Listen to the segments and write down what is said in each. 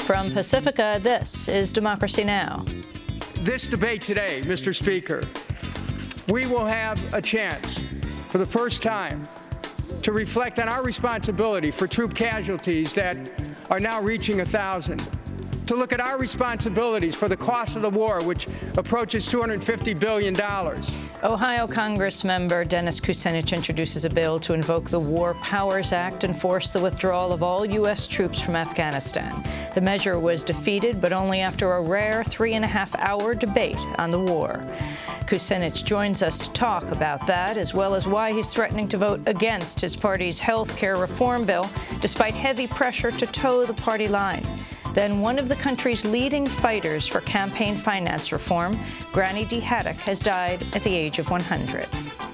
From Pacifica, this is Democracy Now! This debate today, Mr. Speaker, we will have a chance for the first time to reflect on our responsibility for troop casualties that are now reaching 1,000, to look at our responsibilities for the cost of the war, which approaches $250 billion. Ohio Congressmember Dennis Kucinich introduces a bill to invoke the War Powers Act and force the withdrawal of all U.S. troops from Afghanistan. The measure was defeated, but only after a rare 3.5-hour debate on the war. Kucinich joins us to talk about that, as well as why he's threatening to vote against his party's health care reform bill, despite heavy pressure to toe the party line. Then one of the country's leading fighters for campaign finance reform, Granny D. Haddock, has died at the age of 100.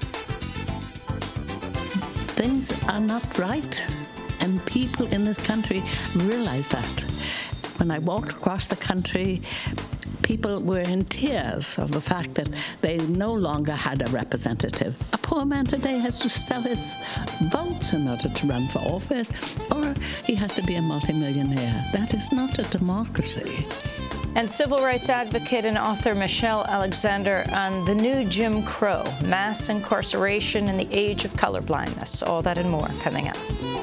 Things are not right, and people in this country realize that. When I walked across the country, people were in tears of the fact that they no longer had a representative. A poor man today has to sell his votes in order to run for office, or he has to be a multimillionaire. That is not a democracy. And civil rights advocate and author Michelle Alexander on the new Jim Crow, mass incarceration in the age of colorblindness. All that and more coming up.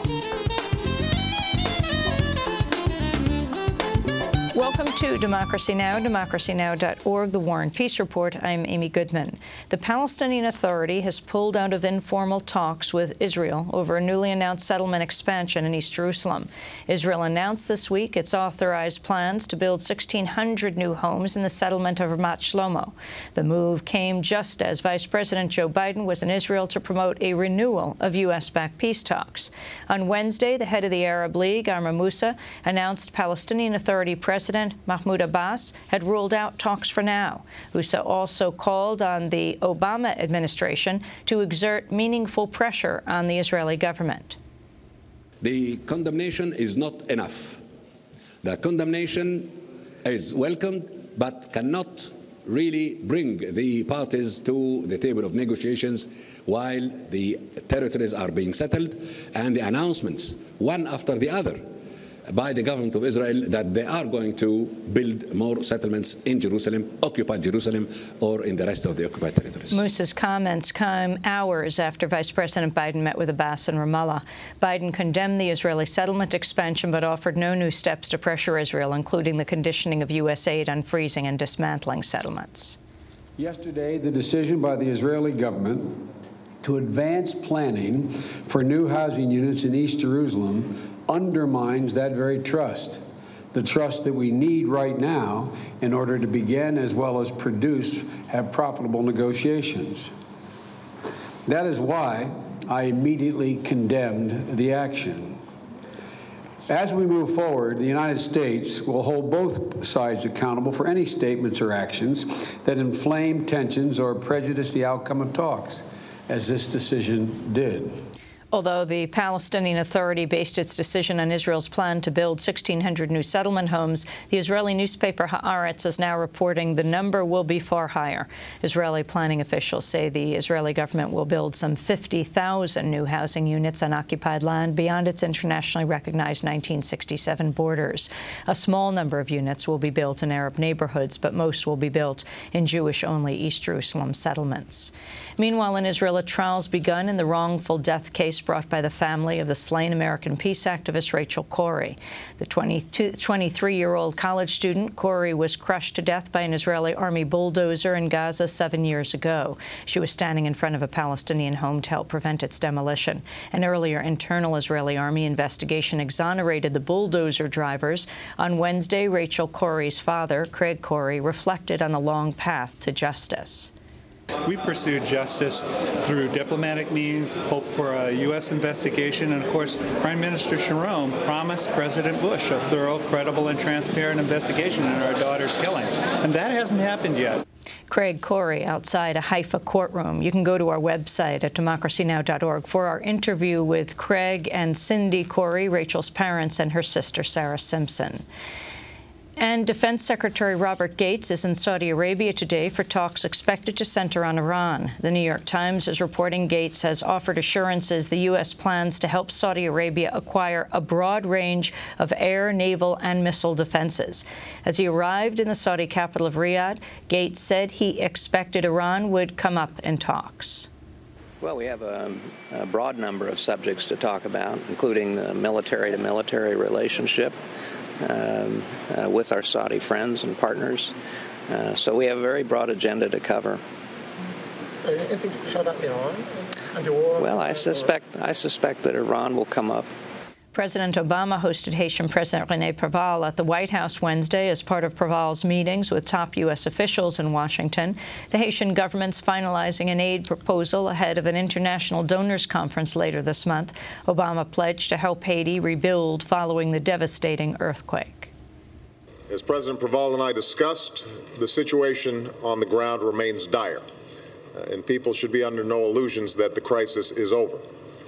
Welcome to Democracy Now!, democracynow.org, the War and Peace Report. I'm Amy Goodman. The Palestinian Authority has pulled out of informal talks with Israel over a newly announced settlement expansion in East Jerusalem. Israel announced this week its authorized plans to build 1,600 new homes in the settlement of Ramat Shlomo. The move came just as Vice President Joe Biden was in Israel to promote a renewal of U.S.-backed peace talks. On Wednesday, the head of the Arab League, Amr Moussa, announced Palestinian Authority President Mahmoud Abbas had ruled out talks for now. Moussa also called on the Obama administration to exert meaningful pressure on the Israeli government. The condemnation is not enough. The condemnation is welcomed, but cannot really bring the parties to the table of negotiations while the territories are being settled and the announcements, one after the other, by the government of Israel that they are going to build more settlements in Jerusalem, occupied Jerusalem, or in the rest of the occupied territories. Moussa's comments come hours after Vice President Biden met with Abbas in Ramallah. Biden condemned the Israeli settlement expansion, but offered no new steps to pressure Israel, including the conditioning of U.S. aid on freezing and dismantling settlements. Yesterday, the decision by the Israeli government to advance planning for new housing units in East Jerusalem undermines that very trust, the trust that we need right now in order to begin as well as have profitable negotiations. That is why I immediately condemned the action. As we move forward, the United States will hold both sides accountable for any statements or actions that inflame tensions or prejudice the outcome of talks, as this decision did. Although the Palestinian Authority based its decision on Israel's plan to build 1,600 new settlement homes, the Israeli newspaper Haaretz is now reporting the number will be far higher. Israeli planning officials say the Israeli government will build some 50,000 new housing units on occupied land beyond its internationally recognized 1967 borders. A small number of units will be built in Arab neighborhoods, but most will be built in Jewish-only East Jerusalem settlements. Meanwhile, in Israel, a trial's begun in the wrongful death case brought by the family of the slain American peace activist Rachel Corrie. The 23-year-old college student, Corrie, was crushed to death by an Israeli army bulldozer in Gaza 7 years ago. She was standing in front of a Palestinian home to help prevent its demolition. An earlier internal Israeli army investigation exonerated the bulldozer drivers. On Wednesday, Rachel Corrie's father, Craig Corrie, reflected on the long path to justice. We pursued justice through diplomatic means, hope for a U.S. investigation, and, of course, Prime Minister Sharon promised President Bush a thorough, credible, and transparent investigation into our daughter's killing. And that hasn't happened yet. Craig Corrie outside a Haifa courtroom. You can go to our website at democracynow.org for our interview with Craig and Cindy Corrie, Rachel's parents, and her sister, Sarah Simpson. And Defense Secretary Robert Gates is in Saudi Arabia today for talks expected to center on Iran. The New York Times is reporting Gates has offered assurances the U.S. plans to help Saudi Arabia acquire a broad range of air, naval, and missile defenses. As he arrived in the Saudi capital of Riyadh, Gates said he expected Iran would come up in talks. Well, we have a broad number of subjects to talk about, including the military-to-military relationship with our Saudi friends and partners. So we have a very broad agenda to cover. Anything special about Iran and the war? Well, I suspect that Iran will come up. President Obama hosted Haitian President René Préval at the White House Wednesday as part of Préval's meetings with top U.S. officials in Washington. The Haitian government's finalizing an aid proposal ahead of an international donors conference later this month. Obama pledged to help Haiti rebuild following the devastating earthquake. As President Préval and I discussed, the situation on the ground remains dire, and people should be under no illusions that the crisis is over.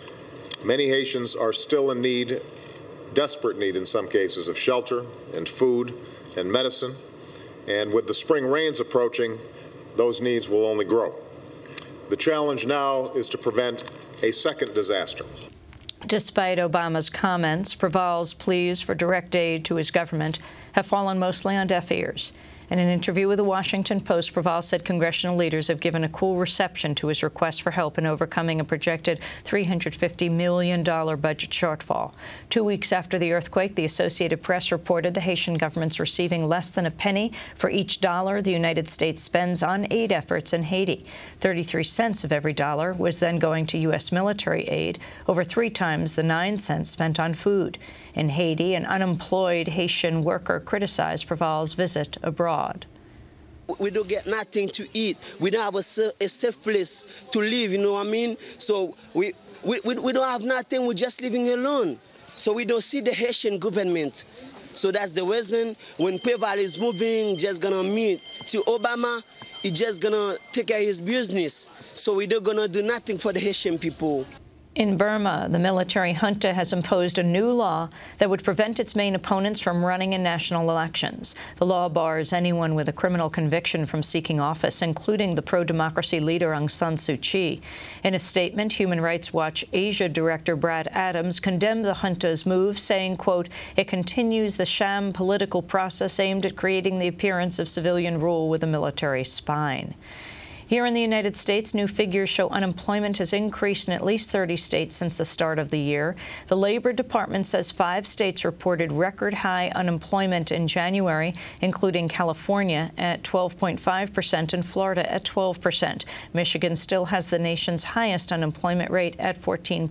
Many Haitians are still in need, desperate need in some cases, of shelter and food and medicine. And with the spring rains approaching, those needs will only grow. The challenge now is to prevent a second disaster. Despite Obama's comments, Préval's pleas for direct aid to his government have fallen mostly on deaf ears. In an interview with the Washington Post, Préval said congressional leaders have given a cool reception to his request for help in overcoming a projected $350 million budget shortfall. 2 weeks after the earthquake, the Associated Press reported the Haitian government's receiving less than a penny for each dollar the United States spends on aid efforts in Haiti. 33 cents of every dollar was then going to U.S. military aid, over 3 times the 9 cents spent on food. In Haiti, an unemployed Haitian worker criticized Préval's visit abroad. We don't get nothing to eat. We don't have a safe place to live, you know what I mean? So we don't have nothing. We're just living alone. So we don't see the Haitian government. So that's the reason when Préval is moving, just gonna meet to Obama, he's just gonna take care of his business. So we don't gonna do nothing for the Haitian people. In Burma, the military junta has imposed a new law that would prevent its main opponents from running in national elections. The law bars anyone with a criminal conviction from seeking office, including the pro-democracy leader Aung San Suu Kyi. In a statement, Human Rights Watch Asia Director Brad Adams condemned the junta's move, saying, quote, "It continues the sham political process aimed at creating the appearance of civilian rule with a military spine." Here in the United States, new figures show unemployment has increased in at least 30 states since the start of the year. The Labor Department says 5 states reported record-high unemployment in January, including California at 12.5% and Florida at 12%. Michigan still has the nation's highest unemployment rate at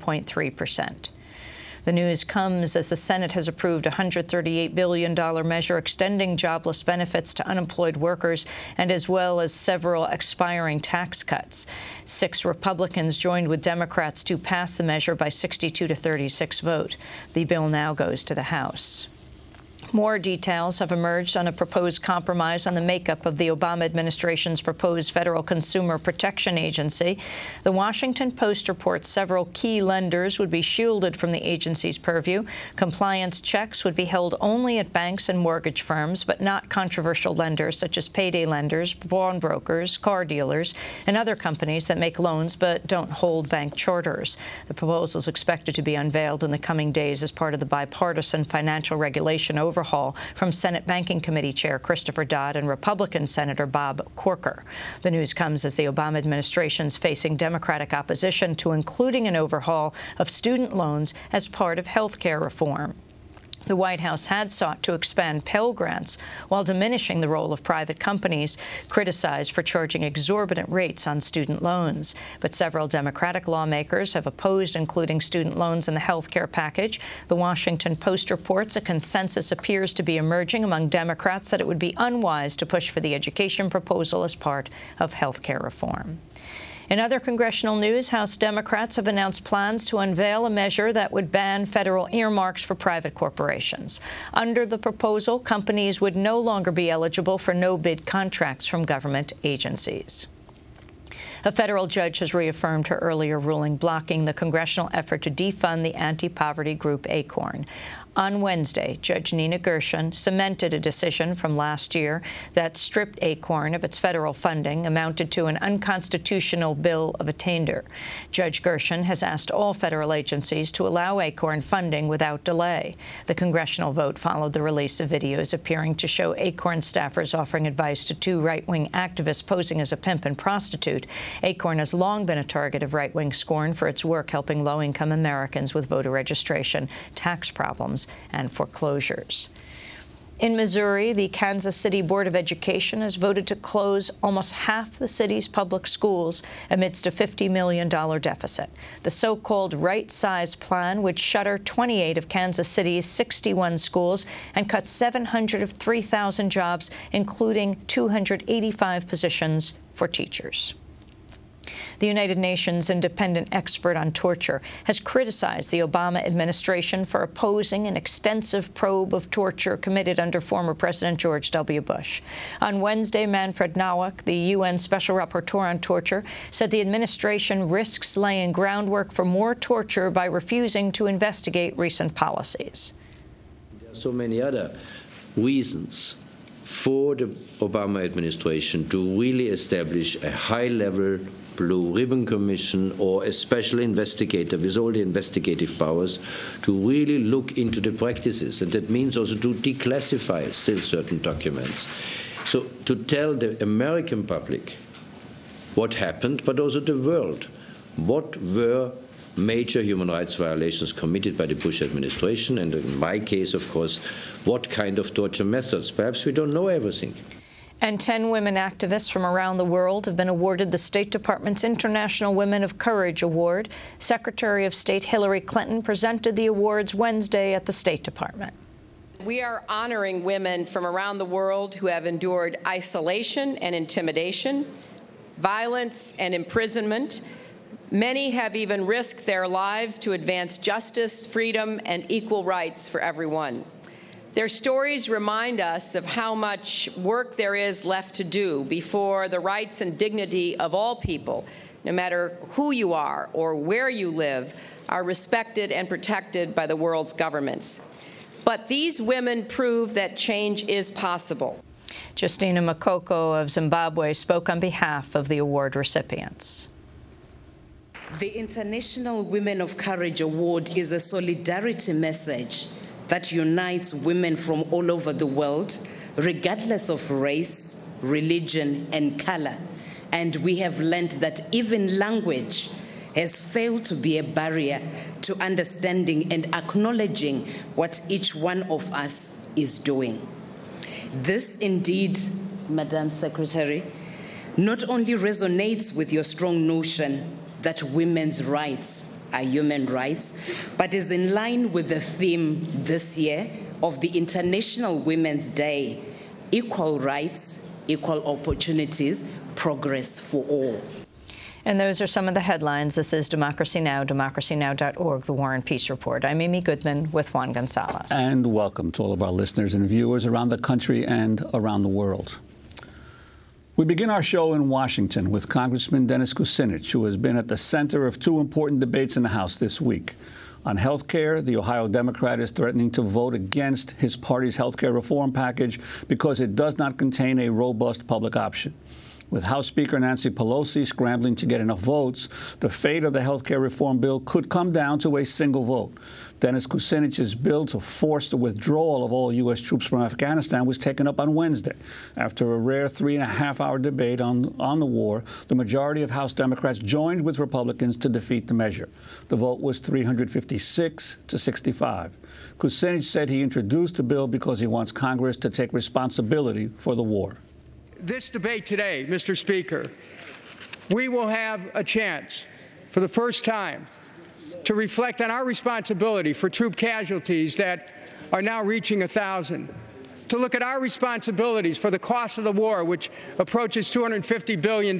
14.3%. The news comes as the Senate has approved a $138 billion measure extending jobless benefits to unemployed workers, and as well as several expiring tax cuts. 6 Republicans joined with Democrats to pass the measure by 62 to 36 vote. The bill now goes to the House. More details have emerged on a proposed compromise on the makeup of the Obama administration's proposed Federal Consumer Protection Agency. The Washington Post reports several key lenders would be shielded from the agency's purview. Compliance checks would be held only at banks and mortgage firms, but not controversial lenders such as payday lenders, pawnbrokers, car dealers, and other companies that make loans but don't hold bank charters. The proposal is expected to be unveiled in the coming days as part of the bipartisan financial regulation overhaul from Senate Banking Committee Chair Christopher Dodd and Republican Senator Bob Corker. The news comes as the Obama administration is facing Democratic opposition to including an overhaul of student loans as part of health care reform. The White House had sought to expand Pell Grants while diminishing the role of private companies, criticized for charging exorbitant rates on student loans. But several Democratic lawmakers have opposed including student loans in the health care package. The Washington Post reports a consensus appears to be emerging among Democrats that it would be unwise to push for the education proposal as part of health care reform. In other congressional news, House Democrats have announced plans to unveil a measure that would ban federal earmarks for private corporations. Under the proposal, companies would no longer be eligible for no-bid contracts from government agencies. A federal judge has reaffirmed her earlier ruling blocking the congressional effort to defund the anti-poverty group ACORN. On Wednesday, Judge Nina Gershon cemented a decision from last year that stripped ACORN of its federal funding, amounted to an unconstitutional bill of attainder. Judge Gershon has asked all federal agencies to allow ACORN funding without delay. The congressional vote followed the release of videos appearing to show ACORN staffers offering advice to two right-wing activists posing as a pimp and prostitute. ACORN has long been a target of right-wing scorn for its work helping low-income Americans with voter registration, tax problems, and foreclosures. In Missouri, the Kansas City Board of Education has voted to close almost half the city's public schools amidst a $50 million deficit. The so-called right-size plan would shutter 28 of Kansas City's 61 schools and cut 700 of 3,000 jobs, including 285 positions for teachers. The United Nations independent expert on torture has criticized the Obama administration for opposing an extensive probe of torture committed under former President George W. Bush. On Wednesday, Manfred Nawak, the UN Special Rapporteur on Torture, said the administration risks laying groundwork for more torture by refusing to investigate recent policies. There are so many other reasons for the Obama administration to really establish a high-level Blue Ribbon Commission or a special investigator with all the investigative powers to really look into the practices. And that means also to declassify still certain documents. So to tell the American public what happened, but also the world, what were major human rights violations committed by the Bush administration, and in my case, of course, what kind of torture methods. Perhaps we don't know everything. And 10 women activists from around the world have been awarded the State Department's International Women of Courage Award. Secretary of State Hillary Clinton presented the awards Wednesday at the State Department. We are honoring women from around the world who have endured isolation and intimidation, violence and imprisonment. Many have even risked their lives to advance justice, freedom, and equal rights for everyone. Their stories remind us of how much work there is left to do before the rights and dignity of all people, no matter who you are or where you live, are respected and protected by the world's governments. But these women prove that change is possible. Justina Makoko of Zimbabwe spoke on behalf of the award recipients. The International Women of Courage Award is a solidarity message that unites women from all over the world, regardless of race, religion, and color. And we have learned that even language has failed to be a barrier to understanding and acknowledging what each one of us is doing. This indeed, Madam Secretary, not only resonates with your strong notion that women's rights are human rights, but is in line with the theme this year of the International Women's Day: equal rights, equal opportunities, progress for all. And those are some of the headlines. This is Democracy Now!, democracynow.org, The War and Peace Report. I'm Amy Goodman with Juan Gonzalez. And welcome to all of our listeners and viewers around the country and around the world. We begin our show in Washington with Congressman Dennis Kucinich, who has been at the center of two important debates in the House this week. On health care, the Ohio Democrat is threatening to vote against his party's health care reform package because it does not contain a robust public option. With House Speaker Nancy Pelosi scrambling to get enough votes, the fate of the health care reform bill could come down to a single vote. Dennis Kucinich's bill to force the withdrawal of all U.S. troops from Afghanistan was taken up on Wednesday. After a rare 3.5-hour debate on the war, the majority of House Democrats joined with Republicans to defeat the measure. The vote was 356 to 65. Kucinich said he introduced the bill because he wants Congress to take responsibility for the war. This debate today, Mr. Speaker, we will have a chance for the first time to reflect on our responsibility for troop casualties that are now reaching 1,000, to look at our responsibilities for the cost of the war, which approaches $250 billion,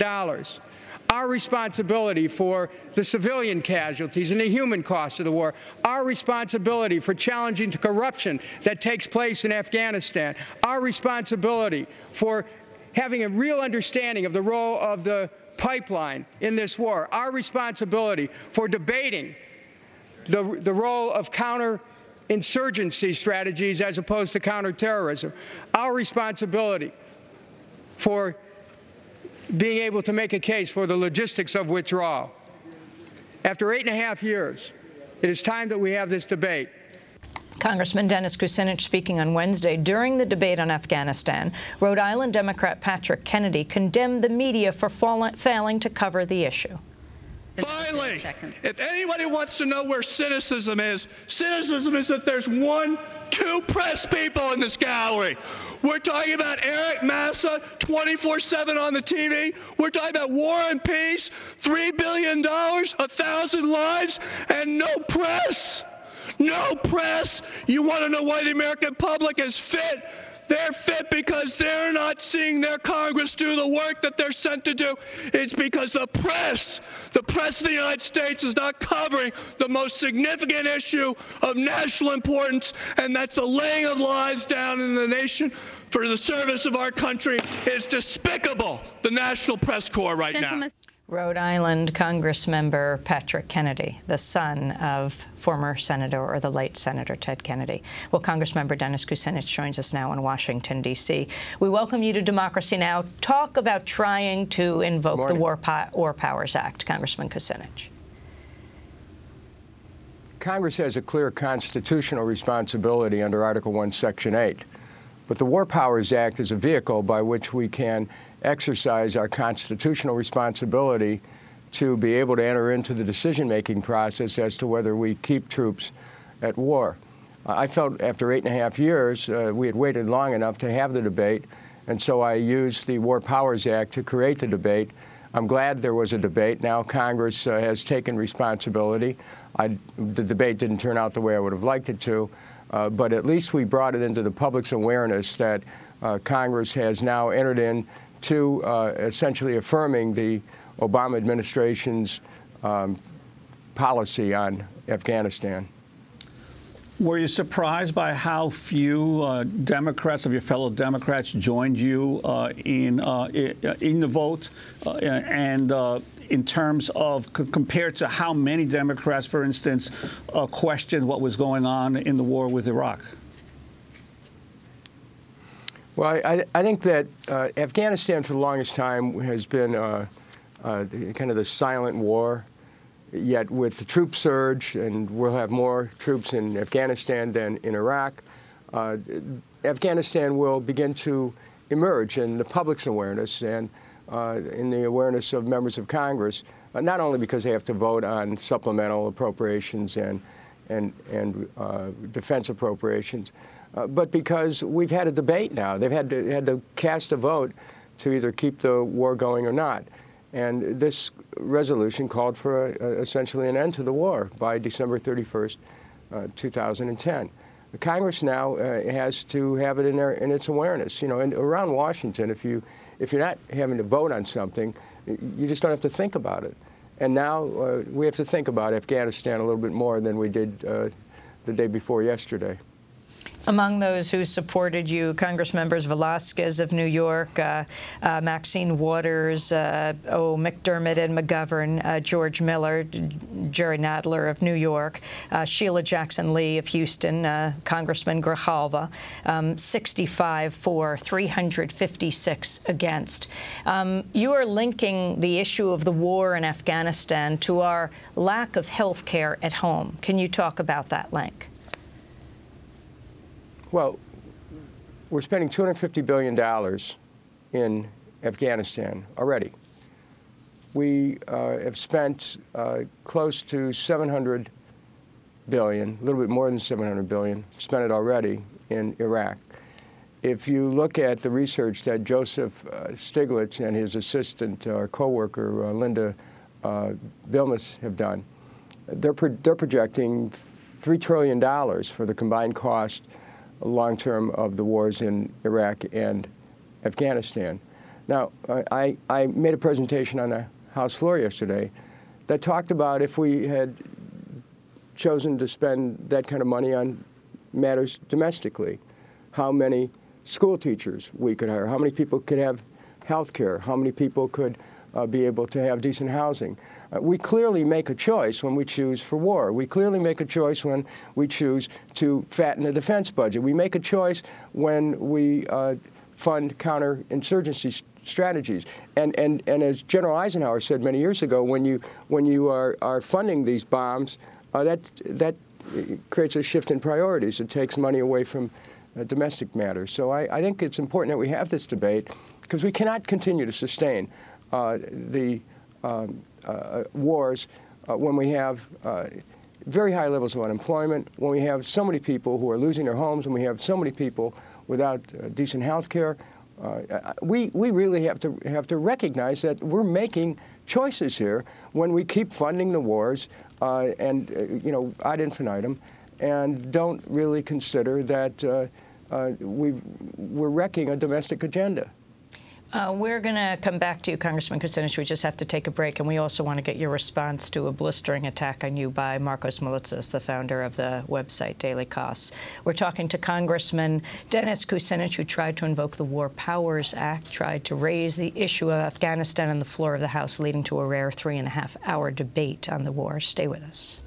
our responsibility for the civilian casualties and the human cost of the war, our responsibility for challenging the corruption that takes place in Afghanistan, our responsibility for having a real understanding of the role of the pipeline in this war, our responsibility for debating the role of insurgency strategies as opposed to counterterrorism, our responsibility for being able to make a case for the logistics of withdrawal. After 8.5 years, it is time that we have this debate. Congressman Dennis Kucinich speaking on Wednesday during the debate on Afghanistan. Rhode Island Democrat Patrick Kennedy condemned the media for failing to cover the issue. Finally, if anybody wants to know where cynicism is that there's 2 press people in this gallery. We're talking about Eric Massa 24/7 on the TV. We're talking about War and Peace, $3 billion, 1,000 lives, and no press. No press. You want to know why the American public is fit? They're fit because they're not seeing their Congress do the work that they're sent to do. It's because the press of the United States is not covering the most significant issue of national importance, and that's the laying of lives down in the nation for the service of our country. It's despicable, the National Press Corps right now. Rhode Island Congressmember Patrick Kennedy, the son of former Senator, or the late Senator Ted Kennedy. Well, Congressmember Dennis Kucinich joins us now in Washington, D.C. We welcome you to Democracy Now! Talk about trying to invoke the War Powers Act, Congressman Kucinich. Congress has a clear constitutional responsibility under Article 1, Section 8. But the War Powers Act is a vehicle by which we can exercise our constitutional responsibility to be able to enter into the decision-making process as to whether we keep troops at war. I felt after 8.5 years we had waited long enough to have the debate, and so I used the War Powers Act to create the debate. I'm glad there was a debate. Now Congress has taken responsibility. The debate didn't turn out the way I would have liked it to, but at least we brought it into the public's awareness that Congress has now entered into essentially affirming the Obama administration's policy on Afghanistan. Were you surprised by how few Democrats, of your fellow Democrats, joined you in the vote? In terms of compared to how many Democrats, for instance, questioned what was going on in the war with Iraq? Well, I think that Afghanistan for the longest time has been kind of the silent war. Yet with the troop surge, and we'll have more troops in Afghanistan than in Iraq, Afghanistan will begin to emerge in the public's awareness and in the awareness of members of Congress, not only because they have to vote on supplemental appropriations and defense appropriations, but because we've had a debate now. They've had to cast a vote to either keep the war going or not. And this resolution called for essentially an end to the war by December 31st, 2010. The Congress now has to have it in its awareness. You know, and around Washington, if you're not having to vote on something, you just don't have to think about it. And now we have to think about Afghanistan a little bit more than we did the day before yesterday. Among those who supported you, Congressmembers Velasquez of New York, Maxine Waters, McDermott and McGovern, George Miller, Jerry Nadler of New York, Sheila Jackson Lee of Houston, Congressman Grijalva, 65 for, 356 against. You are linking the issue of the war in Afghanistan to our lack of health care at home. Can you talk about that link? Well, we're spending $250 billion in Afghanistan already. We have spent close to $700 billion, a little bit more than $700 billion, spent it already in Iraq. If you look at the research that Joseph Stiglitz and his assistant, co-worker, Linda Bilmes have done, they're projecting $3 trillion for the combined cost long-term of the wars in Iraq and Afghanistan. Now, I made a presentation on the House floor yesterday that talked about if we had chosen to spend that kind of money on matters domestically, how many school teachers we could hire, how many people could have health care, how many people could be able to have decent housing. We clearly make a choice when we choose for war. We clearly make a choice when we choose to fatten the defense budget. We make a choice when we fund counterinsurgency strategies. And as General Eisenhower said many years ago, when you are funding these bombs, that creates a shift in priorities. It takes money away from domestic matters. So I think it's important that we have this debate, because we cannot continue to sustain the wars when we have very high levels of unemployment, when we have so many people who are losing their homes, when we have so many people without decent health care. We really have to recognize that we're making choices here when we keep funding the wars and ad infinitum, and don't really consider that we're wrecking a domestic agenda. We're going to come back to you, Congressman Kucinich. We just have to take a break, and we also want to get your response to a blistering attack on you by Markos Moulitsas, the founder of the website Daily Kos. We're talking to Congressman Dennis Kucinich, who tried to invoke the War Powers Act, tried to raise the issue of Afghanistan on the floor of the House, leading to a rare 3.5-hour debate on the war. Stay with us.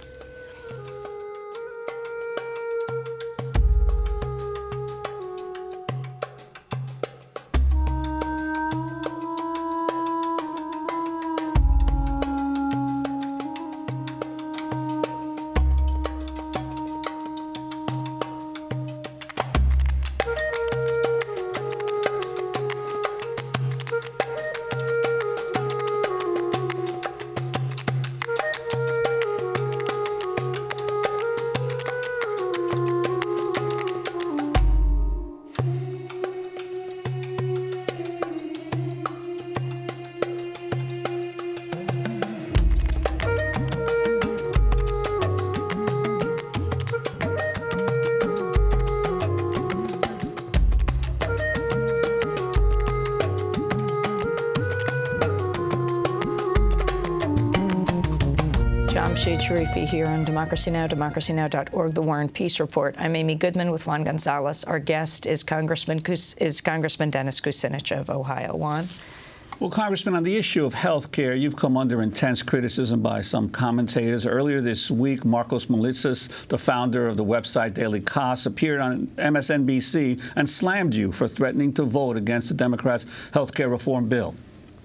Jamshid Sharifi here on Democracy Now!, democracynow.org, The War and Peace Report. I'm Amy Goodman with Juan Gonzalez. Our guest is Congressman Dennis Kucinich of Ohio. Juan? Well, Congressman, on the issue of health care, you've come under intense criticism by some commentators. Earlier this week, Markos Moulitsas, the founder of the website Daily Kos, appeared on MSNBC and slammed you for threatening to vote against the Democrats' health care reform bill.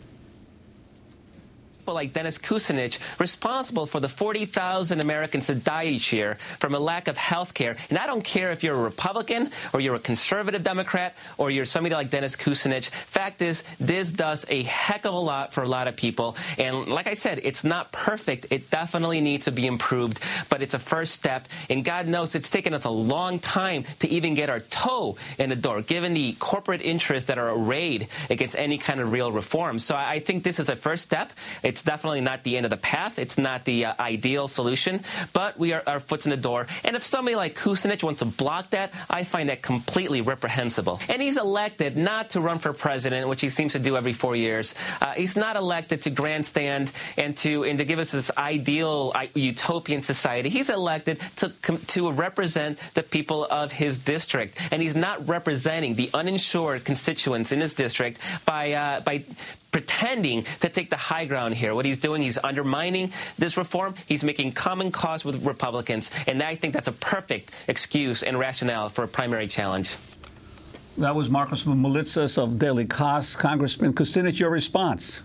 Like Dennis Kucinich responsible for the 40,000 Americans that die each year from a lack of health care. And I don't care if you're a Republican or you're a conservative Democrat or you're somebody like Dennis Kucinich. Fact is, this does a heck of a lot for a lot of people. And like I said, it's not perfect. It definitely needs to be improved, but it's a first step. And God knows it's taken us a long time to even get our toe in the door, given the corporate interests that are arrayed against any kind of real reform. So I think this is a first step. It's definitely not the end of the path. It's not the ideal solution, but we are our foot's in the door. And if somebody like Kucinich wants to block that, I find that completely reprehensible. And he's elected not to run for president, which he seems to do every 4 years. He's not elected to grandstand and to give us this ideal utopian society. He's elected to represent the people of his district, and he's not representing the uninsured constituents in his district by pretending to take the high ground here. What he's doing, he's undermining this reform. He's making common cause with Republicans, and I think that's a perfect excuse and rationale for a primary challenge. That was Markos Moulitsas of Daily Kos. Congressman Kucinich, your response?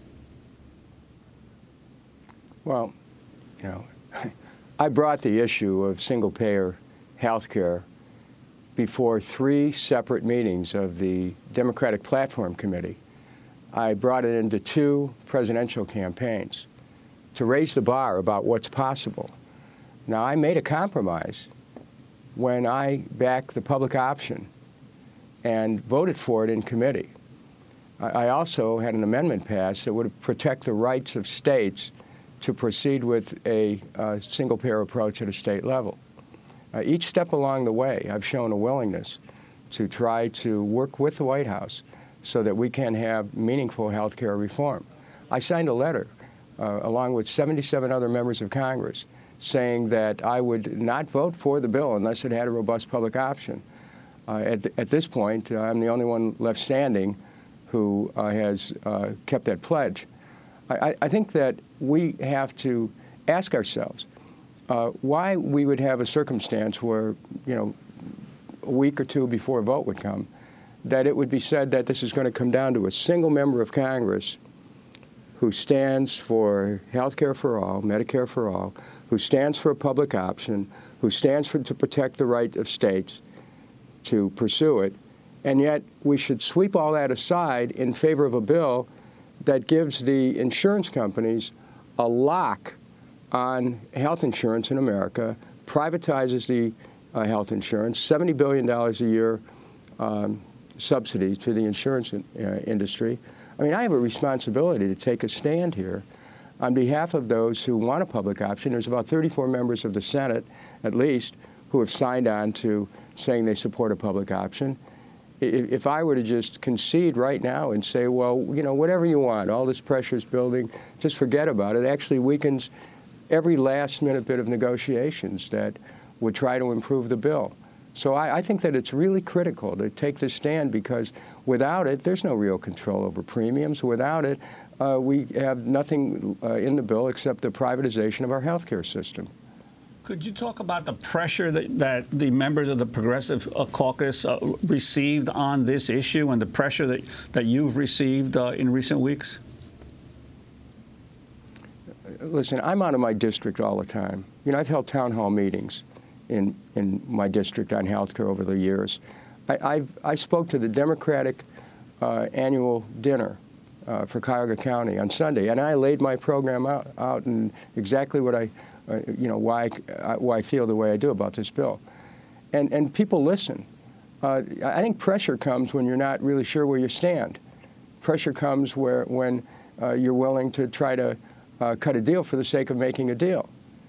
Well, I brought the issue of single-payer health care before 3 separate meetings of the Democratic Platform Committee. I brought it into 2 presidential campaigns to raise the bar about what's possible. Now, I made a compromise when I backed the public option and voted for it in committee. I also had an amendment passed that would protect the rights of states to proceed with a single-payer approach at a state level. Each step along the way, I've shown a willingness to try to work with the White House so that we can have meaningful health care reform. I signed a letter, along with 77 other members of Congress, saying that I would not vote for the bill unless it had a robust public option. At this point, I'm the only one left standing who has kept that pledge. I think that we have to ask ourselves why we would have a circumstance where, a week or two before a vote would come, that it would be said that this is going to come down to a single member of Congress who stands for health care for all, Medicare for all, who stands for a public option, who stands to protect the right of states to pursue it, and yet we should sweep all that aside in favor of a bill that gives the insurance companies a lock on health insurance in America, privatizes the health insurance, $70 billion a year subsidy to the insurance industry. I mean, I have a responsibility to take a stand here on behalf of those who want a public option. There's about 34 members of the Senate, at least, who have signed on to saying they support a public option. If I were to just concede right now and say, well, whatever you want, all this pressure is building, just forget about it, actually weakens every last-minute bit of negotiations that would try to improve the bill. So I think that it's really critical to take this stand, because without it, there's no real control over premiums. Without it, we have nothing in the bill except the privatization of our health care system. Could you talk about the pressure that the members of the Progressive Caucus received on this issue, and the pressure that you've received in recent weeks? Listen, I'm out of my district all the time. I've held town hall meetings in my district on health care over the years. I spoke to the Democratic annual dinner for Cuyahoga County on Sunday, and I laid my program out and exactly what why I feel the way I do about this bill. And people listen. I think pressure comes when you're not really sure where you stand. Pressure comes when you're willing to try to cut a deal for the sake of making a deal.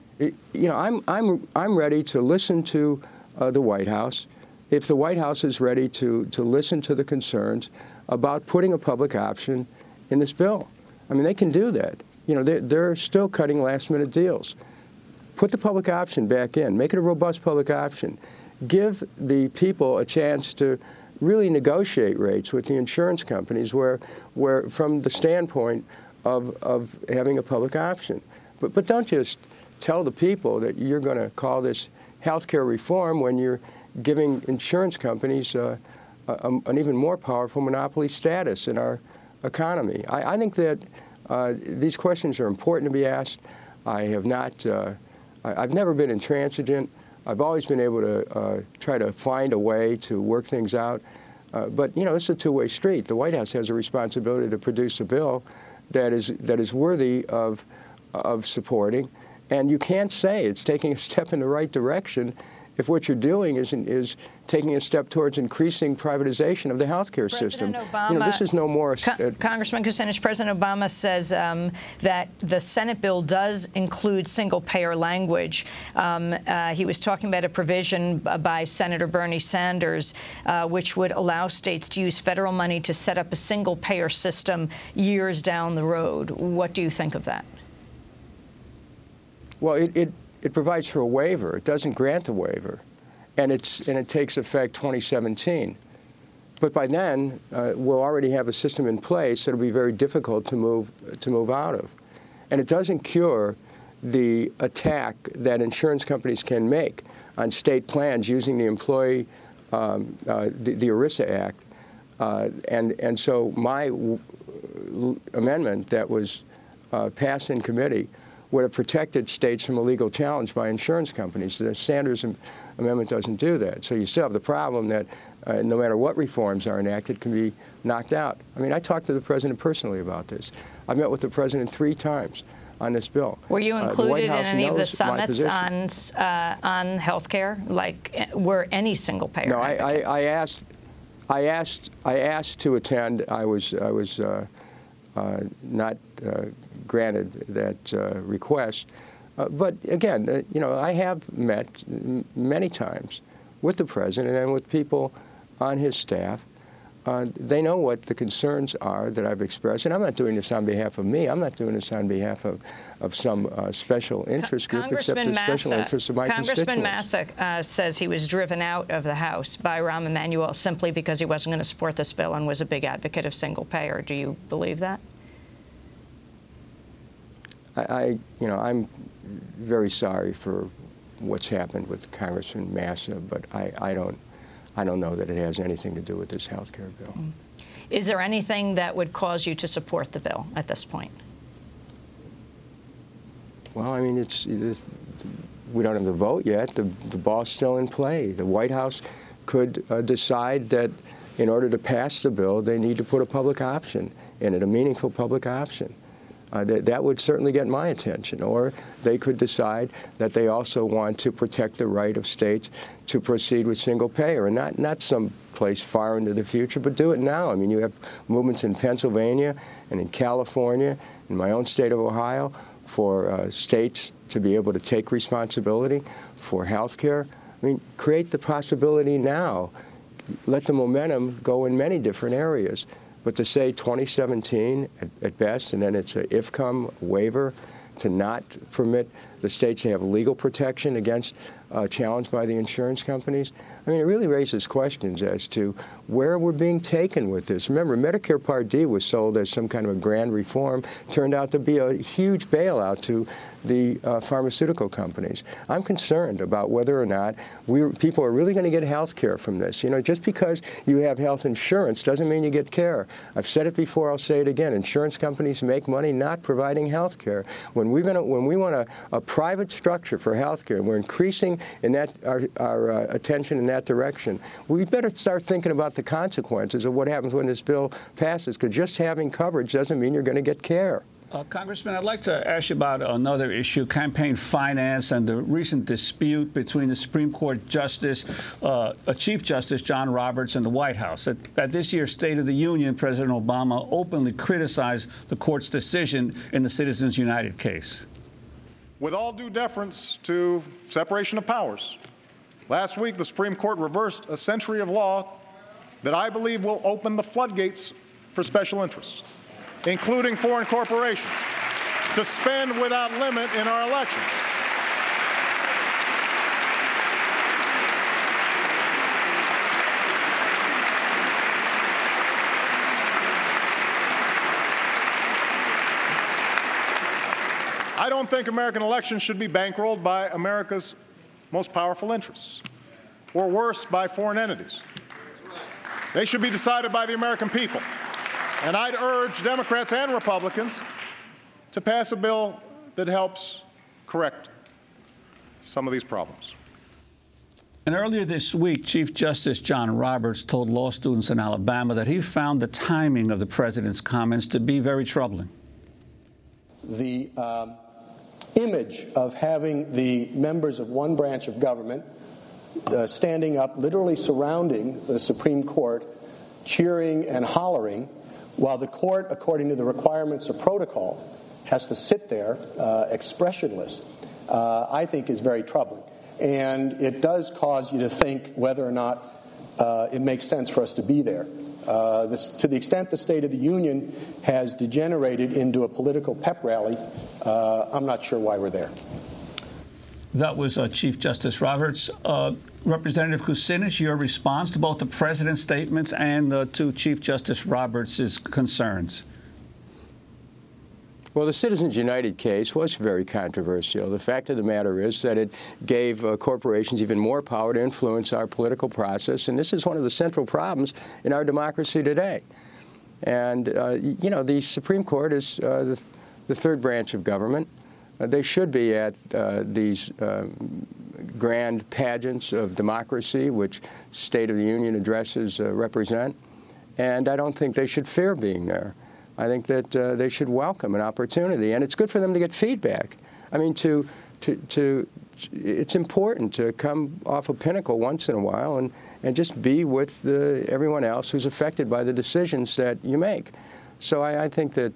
I'm ready to listen to the White House if the White House is ready to listen to the concerns about putting a public option in this bill. I mean, they can do that. They're still cutting last-minute deals. Put the public option back in. Make it a robust public option. Give the people a chance to really negotiate rates with the insurance companies where from the standpoint of having a public option. But don't just tell the people that you're going to call this health care reform when you're giving insurance companies an even more powerful monopoly status in our economy. I think that these questions are important to be asked. I've never been intransigent. I've always been able to try to find a way to work things out. But it's a two-way street. The White House has a responsibility to produce a bill that is worthy of supporting. And you can't say it's taking a step in the right direction if what you're doing is taking a step towards increasing privatization of the health care system. Obama, this is no more. Congressman Kucinich, President Obama says that the Senate bill does include single-payer language. He was talking about a provision by Senator Bernie Sanders, which would allow states to use federal money to set up a single-payer system years down the road. What do you think of that? Well, it provides for a waiver. It doesn't grant a waiver, and it takes effect 2017. But by then, we'll already have a system in place that'll be very difficult to move out of, and it doesn't cure the attack that insurance companies can make on state plans using the employee the ERISA Act, and so my amendment that was passed in committee would have protected states from a legal challenge by insurance companies. The Sanders amendment doesn't do that. So you still have the problem that no matter what reforms are enacted, can be knocked out. I mean, I talked to the president personally about this. I met with the president 3 times on this bill. Were you included in any of the summits on health care? Like, were any single payer? No, I asked to attend. I was not granted that request. But again, I have met many times with the president and with people on his staff they know what the concerns are that I've expressed. And I'm not doing this on behalf of me. I'm not doing this on behalf of some special interest group, except the special interests of my constituents. Congressman Massa says he was driven out of the House by Rahm Emanuel simply because he wasn't going to support this bill and was a big advocate of single payer. Do you believe that? I'm very sorry for what's happened with Congressman Massa, but I don't know that it has anything to do with this health care bill. Is there anything that would cause you to support the bill at this point? Well, I mean, we don't have the vote yet. The ball's still in play. The White House could decide that in order to pass the bill, they need to put a public option in it, a meaningful public option. That would certainly get my attention. Or they could decide that they also want to protect the right of states to proceed with single payer, and not some place far into the future, but do it now. I mean, you have movements in Pennsylvania and in California, in my own state of Ohio, for states to be able to take responsibility for health care. I mean, create the possibility now. Let the momentum go in many different areas. But to say 2017 at best, and then it's an IFCOM waiver to not permit the states to have legal protection against challenge by the insurance companies, I mean, it really raises questions as to where we're being taken with this. Remember, Medicare Part D was sold as some kind of a grand reform, turned out to be a huge bailout to the pharmaceutical companies. I'm concerned about whether or not people are really going to get health care from this. You know, just because you have health insurance doesn't mean you get care. I've said it before, I'll say it again. Insurance companies make money not providing health care. When we want a private structure for health care, we're increasing in that our attention in that direction, we better start thinking about the consequences of what happens when this bill passes, because just having coverage doesn't mean you're going to get care. Congressman, I'd like to ask you about another issue, campaign finance, and the recent dispute between the Supreme Court Justice, Chief Justice John Roberts, and the White House. At this year's State of the Union, President Obama openly criticized the court's decision in the Citizens United case. With all due deference to separation of powers, last week the Supreme Court reversed a century of law that I believe will open the floodgates for special interests, including foreign corporations, to spend without limit in our elections. I don't think American elections should be bankrolled by America's most powerful interests, or worse, by foreign entities. They should be decided by the American people. And I'd urge Democrats and Republicans to pass a bill that helps correct some of these problems. And earlier this week, Chief Justice John Roberts told law students in Alabama that he found the timing of the president's comments to be very troubling. The image of having the members of one branch of government standing up, literally surrounding the Supreme Court, cheering and hollering, while the court, according to the requirements of protocol, has to sit there expressionless, I think is very troubling. And it does cause you to think whether or not it makes sense for us to be there. To the extent the State of the Union has degenerated into a political pep rally, I'm not sure why we're there. That was Chief Justice Roberts. Representative Kucinich, your response to both the president's statements and to Chief Justice Roberts' concerns. Well, the Citizens United case was very controversial. The fact of the matter is that it gave corporations even more power to influence our political process, and this is one of the central problems in our democracy today. And, you know, the Supreme Court is the third branch of government. They should be at these grand pageants of democracy, which State of the Union addresses represent, and I don't think they should fear being there. I think that they should welcome an opportunity, and it's good for them to get feedback. I mean, it's important to come off a pinnacle once in a while and just be with everyone else who's affected by the decisions that you make. So I think that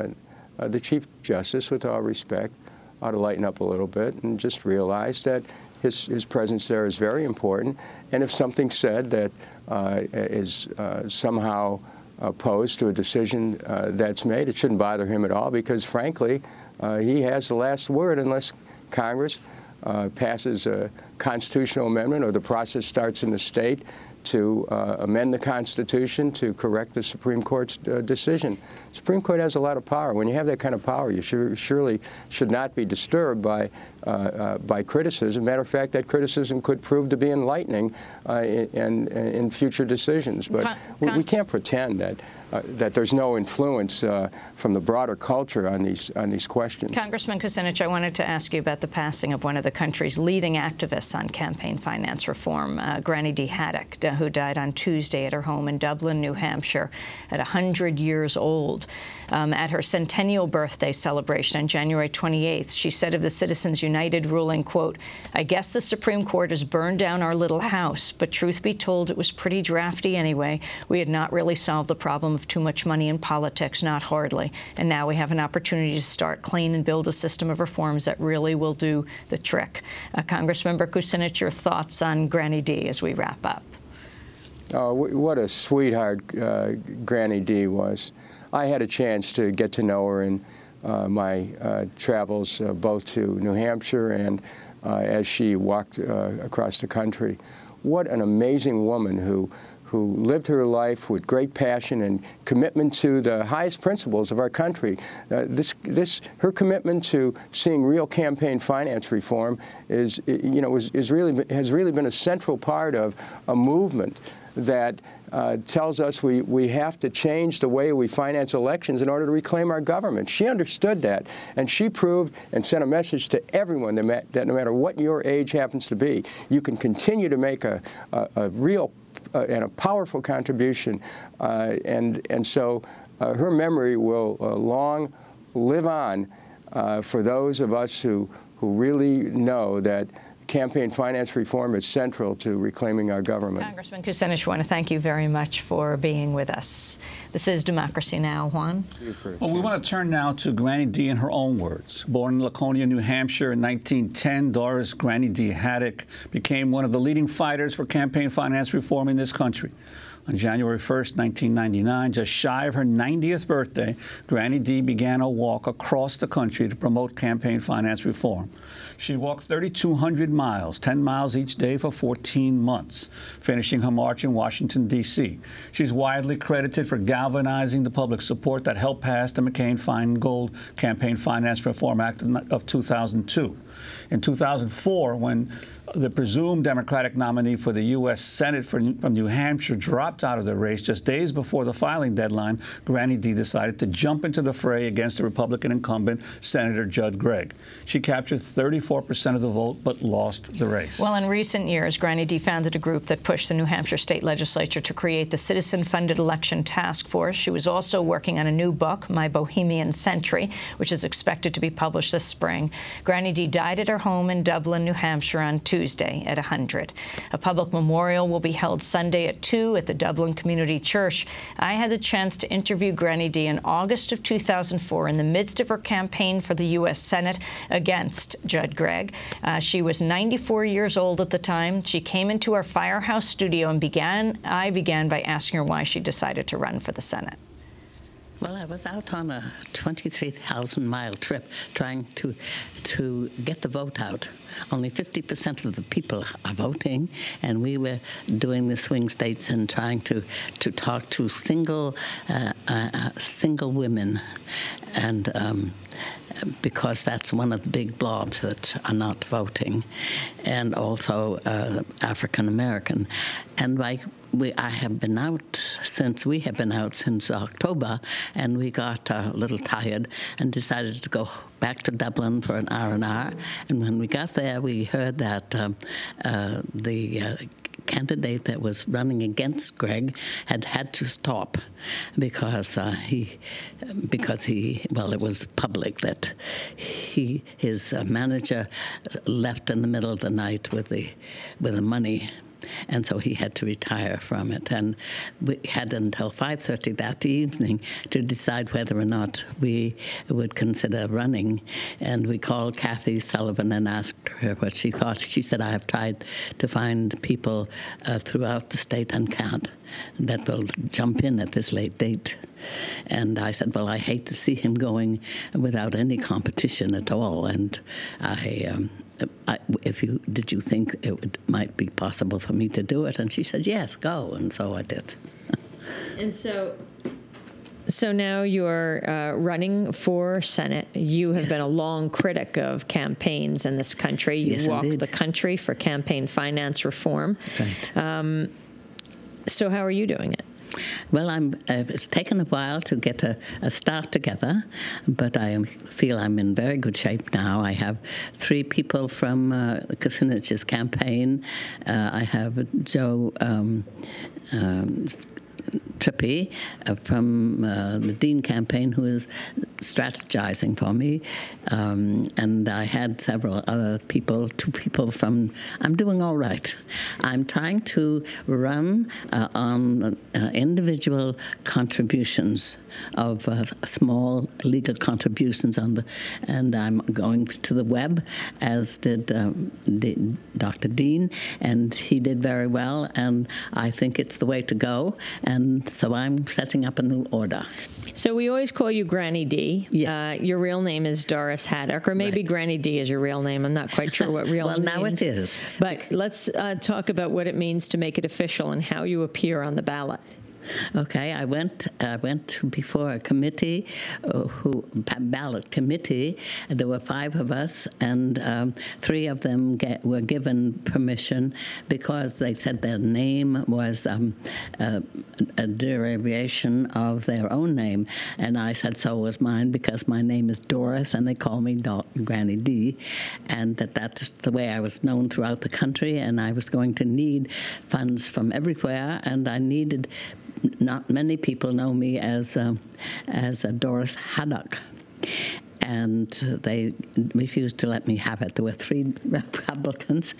the Chief Justice, with all respect, ought to lighten up a little bit and just realize that his presence there is very important. And if something's said that is somehow opposed to a decision that's made, it shouldn't bother him at all, because, frankly, he has the last word unless Congress passes a constitutional amendment or the process starts in the state to amend the Constitution to correct the Supreme Court's decision. The Supreme Court has a lot of power. When you have that kind of power, you surely should not be disturbed by criticism. Matter of fact, that criticism could prove to be enlightening in future decisions. But we can't pretend that there's no influence from the broader culture on these questions. Congressman Kucinich, I wanted to ask you about the passing of one of the country's leading activists on campaign finance reform, Granny D. Haddock, who died on Tuesday at her home in Dublin, New Hampshire, at 100 years old. At her centennial birthday celebration on January 28th, she said of the Citizens United ruling, quote, "I guess the Supreme Court has burned down our little house, but truth be told, it was pretty drafty anyway. We had not really solved the problem of too much money in politics, not hardly. And now we have an opportunity to start clean and build a system of reforms that really will do the trick." Congressmember Kucinich, your thoughts on Granny D as we wrap up? Oh, what a sweetheart Granny D was. I had a chance to get to know her in my travels both to New Hampshire and as she walked across the country. What an amazing woman who lived her life with great passion and commitment to the highest principles of our country. Her commitment to seeing real campaign finance reform has really been a central part of a movement that tells us we have to change the way we finance elections in order to reclaim our government. She understood that, and she proved and sent a message to everyone that no matter what your age happens to be, you can continue to make a real and a powerful contribution. And so her memory will long live on for those of us who really know that campaign finance reform is central to reclaiming our government. Congressman Kucinich, I want to thank you very much for being with us. This is Democracy Now! Juan? Well, we want to turn now to Granny D in her own words. Born in Laconia, New Hampshire in 1910, Doris Granny D. Haddock became one of the leading fighters for campaign finance reform in this country. On January 1st, 1999, just shy of her 90th birthday, Granny D began a walk across the country to promote campaign finance reform. She walked 3,200 miles, 10 miles each day for 14 months, finishing her march in Washington, D.C. She's widely credited for galvanizing the public support that helped pass the McCain-Feingold Campaign Finance Reform Act of 2002. In 2004, when the presumed Democratic nominee for the U.S. Senate from New Hampshire dropped out of the race just days before the filing deadline, Granny D decided to jump into the fray against the Republican incumbent, Senator Judd Gregg. She captured 34% of the vote, but lost the race. Well, in recent years, Granny D founded a group that pushed the New Hampshire state legislature to create the citizen-funded election task force. She was also working on a new book, My Bohemian Century, which is expected to be published this spring. Granny D died at her home in Dublin, New Hampshire on Tuesday at 100. A public memorial will be held Sunday at 2 at the Dublin Community Church. I had the chance to interview Granny D in August of 2004 in the midst of her campaign for the U.S. Senate against Judd Gregg. She was 94 years old at the time. She came into our Firehouse studio and I began by asking her why she decided to run for the Senate. Well, I was out on a 23,000-mile trip trying to get the vote out. Only 50% of the people are voting, and we were doing the swing states and trying to talk to single women, and because that's one of the big blobs that are not voting, and also African American. And we have been out since October, and we got a little tired and decided to go back to Dublin for an R&R. And when we got there, we heard that the candidate that was running against Gregg had to stop because it was public that his manager left in the middle of the night with the money And so he had to retire from it. And we had until 5:30 that evening to decide whether or not we would consider running. And we called Kathy Sullivan and asked her what she thought. She said, I have tried to find people throughout the state and can't that will jump in at this late date. And I said, well, I hate to see him going without any competition at all. And did you think it might be possible for me to do it? And she said, yes, go. And so I did. And so now you're running for Senate. You have been a long critic of campaigns in this country. You walked the country for campaign finance reform. Right. So how are you doing it? Well, it's taken a while to get a start together, but I feel I'm in very good shape now. I have 3 people from Kucinich's campaign. I have Joe Trippi from the Dean campaign, who is strategizing for me. And I had several other people, 2 people from, I'm doing all right. I'm trying to run on individual contributions of small legal contributions and I'm going to the web, as did Dr. Dean, and he did very well, and I think it's the way to go. And so I'm setting up a new order. So we always call you Granny D. Yes. Your real name is Doris Haddock, or maybe Granny D is your real name. I'm not quite sure what real means. Well, now it is. But let's talk about what it means to make it official and how you appear on the ballot. Okay, I went before a committee, ballot committee. There were 5 of us, and 3 of them were given permission because they said their name was a derivation of their own name. And I said so was mine because my name is Doris, and they call me Granny D, and that's the way I was known throughout the country, and I was going to need funds from everywhere, and I needed. Not many people know me as Doris Haddock, and they refused to let me have it. There were 3 Republicans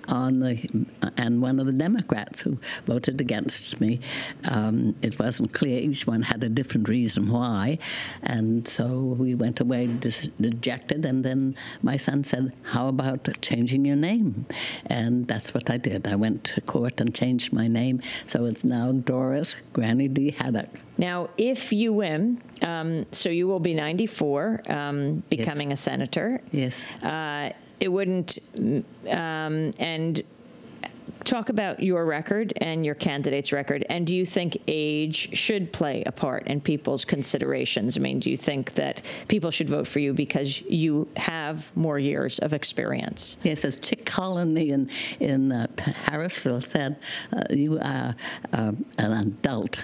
and one of the Democrats who voted against me. It wasn't clear. Each one had a different reason why, and so we went away dejected, and then my son said, how about changing your name? And that's what I did. I went to court and changed my name, so it's now Doris Granny D. Haddock. Now, if you win, so you will be 94, becoming a senator. Yes. It wouldn't, and talk about your record and your candidate's record. And do you think age should play a part in people's considerations? I mean, do you think that people should vote for you because you have more years of experience? Yes, as Chick Colony in Harrisville said, you are an adult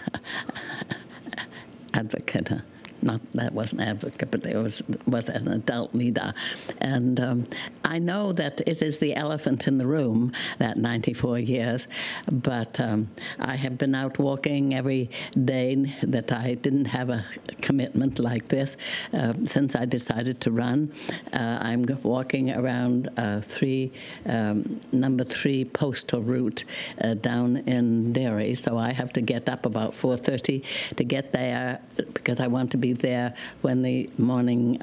advocate. Not that wasn't advocate, but it was an adult leader. And I know that it is the elephant in the room, that 94 years, but I have been out walking every day that I didn't have a commitment like this since I decided to run. I'm walking around number 3 postal route down in Derry, so I have to get up about 4:30 to get there because I want to be there when the morning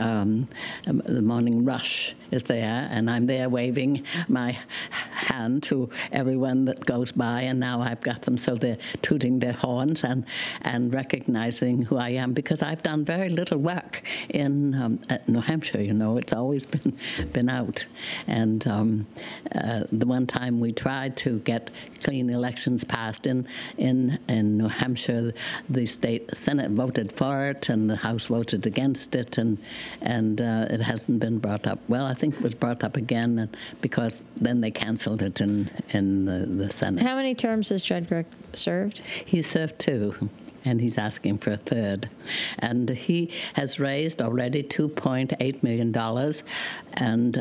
rush is there, and I'm there waving my hand to everyone that goes by, and now I've got them so they're tooting their horns and recognizing who I am, because I've done very little work in New Hampshire. You know, it's always been out, and the one time we tried to get clean elections passed in New Hampshire, the state Senate voted for it, and the House voted against it, and it hasn't been brought up. Well, I think it was brought up again because then they canceled it in the Senate. How many terms has Judd Gregg served? He served 2. And he's asking for a 3rd. And he has raised already $2.8 million. And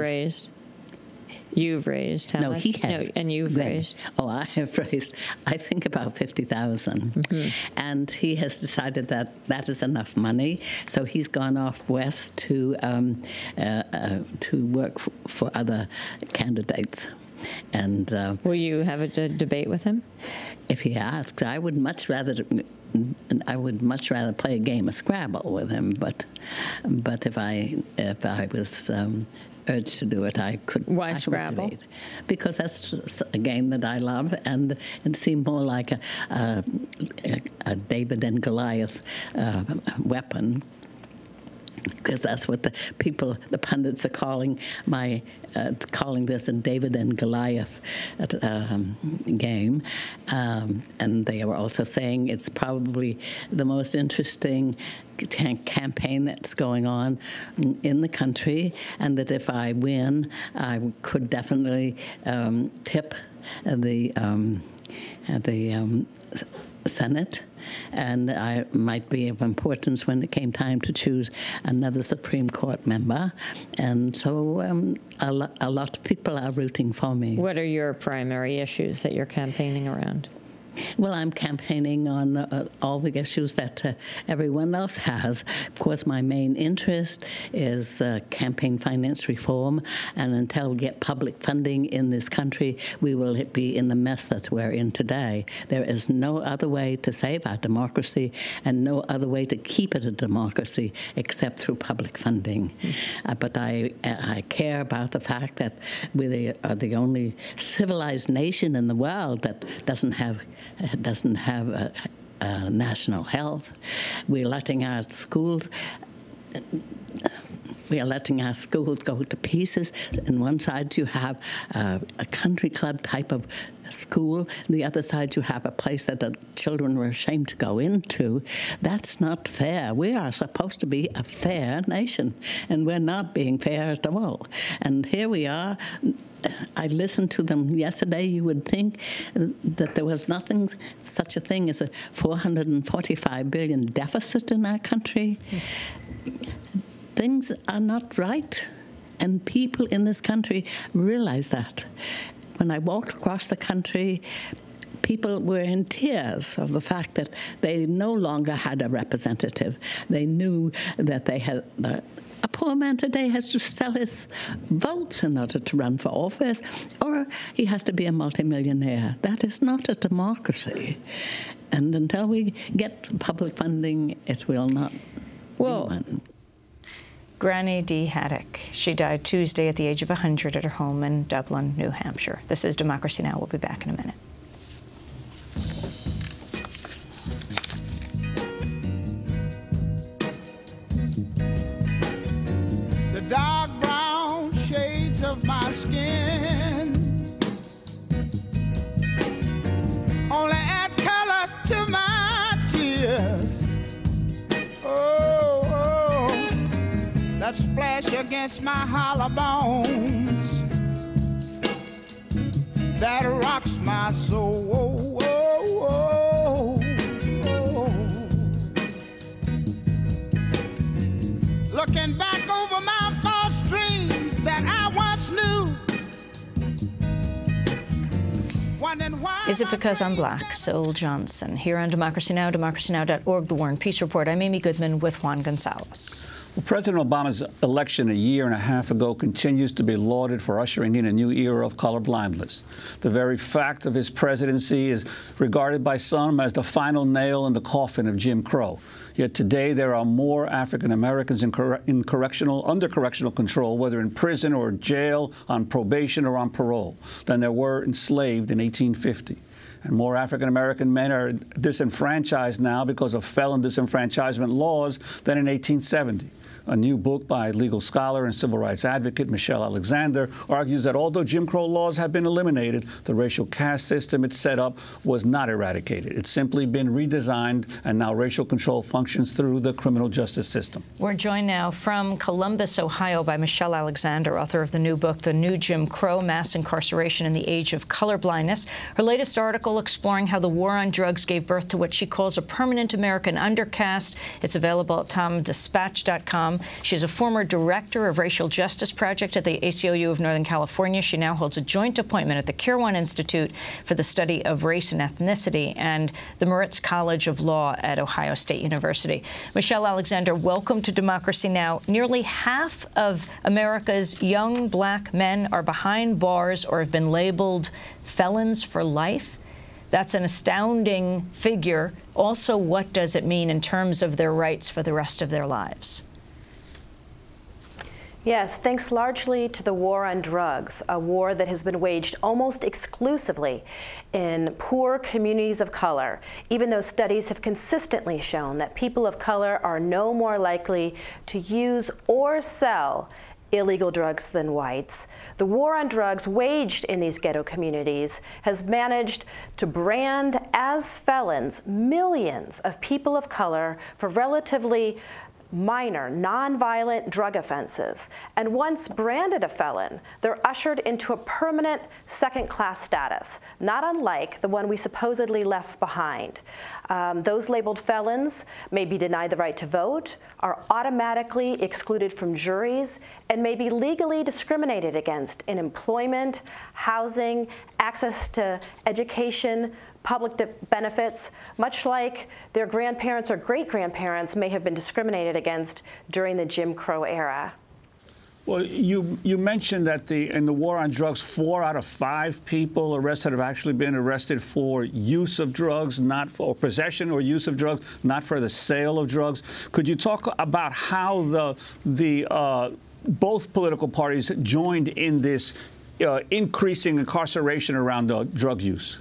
You've raised how much? No, he has. No, and you've raised? Oh, I have raised, I think, about $50,000. Mm-hmm. And he has decided that is enough money. So he's gone off west to work for other candidates. Will you have a debate with him? If he asks, I would much rather play a game of Scrabble with him. But if I was urged to do it, I could. Why Scrabble? Debate. Because that's a game that I love, and it seemed more like a David and Goliath weapon. Because that's what the pundits are calling this a David and Goliath game. And they were also saying it's probably the most interesting campaign that's going on in the country, and that if I win, I could definitely tip the Senate, and I might be of importance when it came time to choose another Supreme Court member. And so a lot of people are rooting for me. What are your primary issues that you're campaigning around? Well, I'm campaigning on all the issues that everyone else has. Of course, my main interest is campaign finance reform, and until we get public funding in this country, we will be in the mess that we're in today. There is no other way to save our democracy and no other way to keep it a democracy except through public funding. But I care about the fact that we are the only civilized nation in the world that doesn't have national health. We're letting our schools go to pieces. On one side, you have a country club type of school. On the other side, you have a place that the children were ashamed to go into. That's not fair. We are supposed to be a fair nation, and we're not being fair at all. And here we are. I listened to them yesterday. You would think that there was nothing, such a thing as a $445 billion deficit in our country. Things are not right, and people in this country realize that. When I walked across the country, people were in tears of the fact that they no longer had a representative. They knew that they had... A poor man today has to sell his votes in order to run for office, or he has to be a multimillionaire. That is not a democracy. And until we get public funding, it will not be one. Granny D. Haddock. She died Tuesday at the age of 100 at her home in Dublin, New Hampshire. This is Democracy Now! We'll be back in a minute. Dark brown shades of my skin only add color to my tears. Oh, that splash against my hollow bones that rocks my soul. Looking back over my false dreams that I once knew. Is it because I'm black? Syl Johnson. Here on Democracy Now!, democracynow.org, The War and Peace Report. I'm Amy Goodman with Juan Gonzalez. Well, President Obama's election a year and a half ago continues to be lauded for ushering in a new era of colorblindness. The very fact of his presidency is regarded by some as the final nail in the coffin of Jim Crow. Yet today there are more African Americans under correctional control, whether in prison or jail, on probation or on parole, than there were enslaved in 1850. And more African American men are disenfranchised now because of felon disenfranchisement laws than in 1870. A new book by legal scholar and civil rights advocate Michelle Alexander argues that although Jim Crow laws have been eliminated, the racial caste system it set up was not eradicated. It's simply been redesigned, and now racial control functions through the criminal justice system. We're joined now from Columbus, Ohio, by Michelle Alexander, author of the new book, The New Jim Crow, Mass Incarceration in the Age of Colorblindness. Her latest article exploring how the war on drugs gave birth to what she calls a permanent American undercaste. It's available at TomDispatch.com. from. She's a former director of Racial Justice Project at the ACLU of Northern California. She now holds a joint appointment at the Kirwan Institute for the Study of Race and Ethnicity and the Moritz College of Law at Ohio State University. Michelle Alexander, welcome to Democracy Now! Nearly half of America's young black men are behind bars or have been labeled felons for life. That's an astounding figure. Also, what does it mean in terms of their rights for the rest of their lives? Yes, thanks largely to the war on drugs, a war that has been waged almost exclusively in poor communities of color, even though studies have consistently shown that people of color are no more likely to use or sell illegal drugs than whites. The war on drugs waged in these ghetto communities has managed to brand as felons millions of people of color for relatively minor, nonviolent drug offenses. And once branded a felon, they're ushered into a permanent second-class status, not unlike the one we supposedly left behind. Those labeled felons may be denied the right to vote, are automatically excluded from juries, and may be legally discriminated against in employment, housing, access to education, public benefits, much like their grandparents or great-grandparents may have been discriminated against during the Jim Crow era. Well, you mentioned that in the war on drugs, 4 out of 5 people arrested have actually been arrested for use of drugs, not for possession or use of drugs, not for the sale of drugs. Could you talk about how both political parties joined in this increasing incarceration around drug use?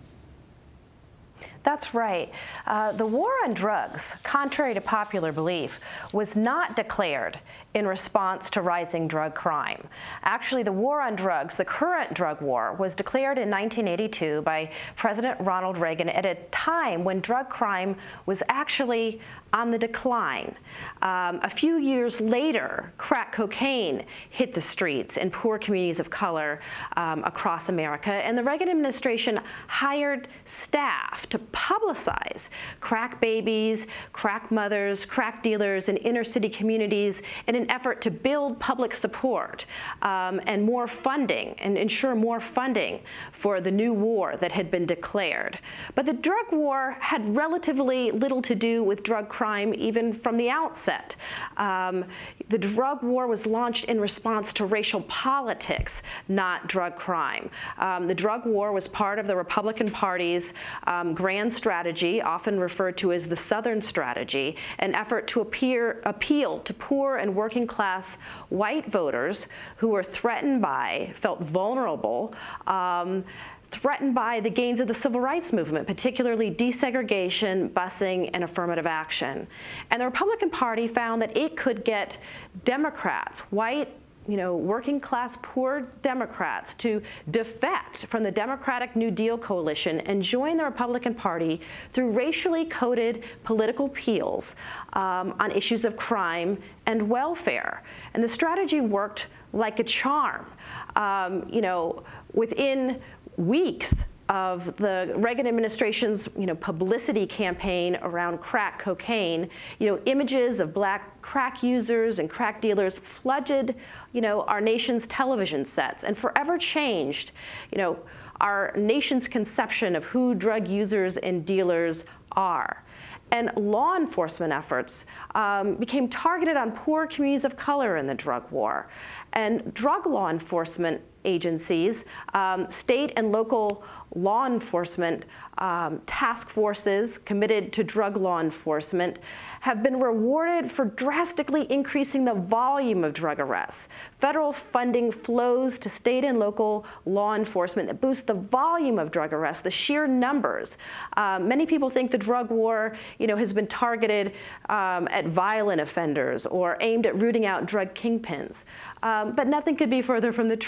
That's right. The war on drugs, contrary to popular belief, was not declared in response to rising drug crime. Actually, the war on drugs, the current drug war, was declared in 1982 by President Ronald Reagan at a time when drug crime was actually on the decline. A few years later, crack cocaine hit the streets in poor communities of color across America, and the Reagan administration hired staff to publicize crack babies, crack mothers, crack dealers in inner city communities in an effort to build public support and more funding and ensure more funding for the new war that had been declared. But the drug war had relatively little to do with drug crime even from the outset. The drug war was launched in response to racial politics, not drug crime. The drug war was part of the Republican Party's grand strategy, often referred to as the Southern strategy, an effort to appeal to poor and working class white voters who were threatened by, felt vulnerable, threatened by the gains of the civil rights movement, particularly desegregation, busing, and affirmative action. And the Republican Party found that it could get Democrats, white, working class poor Democrats, to defect from the Democratic New Deal coalition and join the Republican Party through racially coded political appeals on issues of crime and welfare. And the strategy worked like a charm. Within weeks of the Reagan administration's publicity campaign around crack cocaine, images of black crack users and crack dealers flooded our nation's television sets and forever changed our nation's conception of who drug users and dealers are. And law enforcement efforts became targeted on poor communities of color in the drug war. And drug law enforcement agencies, state and local law enforcement task forces committed to drug law enforcement have been rewarded for drastically increasing the volume of drug arrests. Federal funding flows to state and local law enforcement that boosts the volume of drug arrests, the sheer numbers. Many people think the drug war, has been targeted at violent offenders or aimed at rooting out drug kingpins. But nothing could be further from the truth.